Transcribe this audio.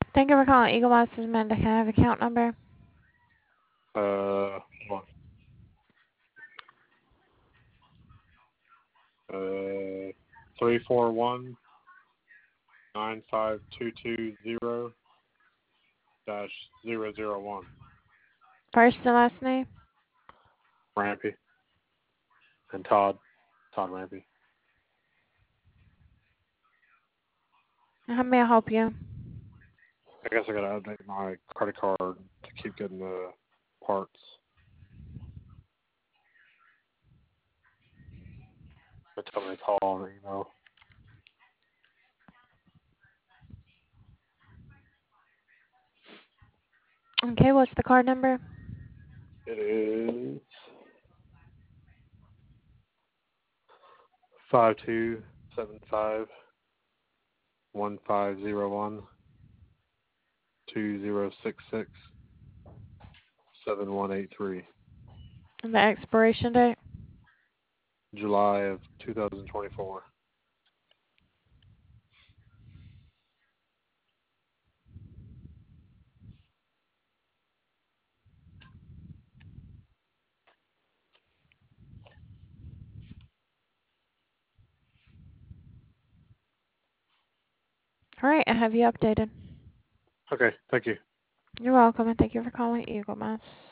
Thank you for calling Eagle Mouse. This is Amanda. Can I have the account number? Hold on. 341-95220-001. First and last name? Rampy. And Todd. Todd Rampy. How may I help you? I guess I gotta update my credit card to keep getting the parts. They told me to call and email. Okay, what's the card number? It is 5275-1506-2066-7183. And the expiration date? July of 2024. All right, I have you updated. Okay, thank you. You're welcome, and thank you for calling Eagle Mouse.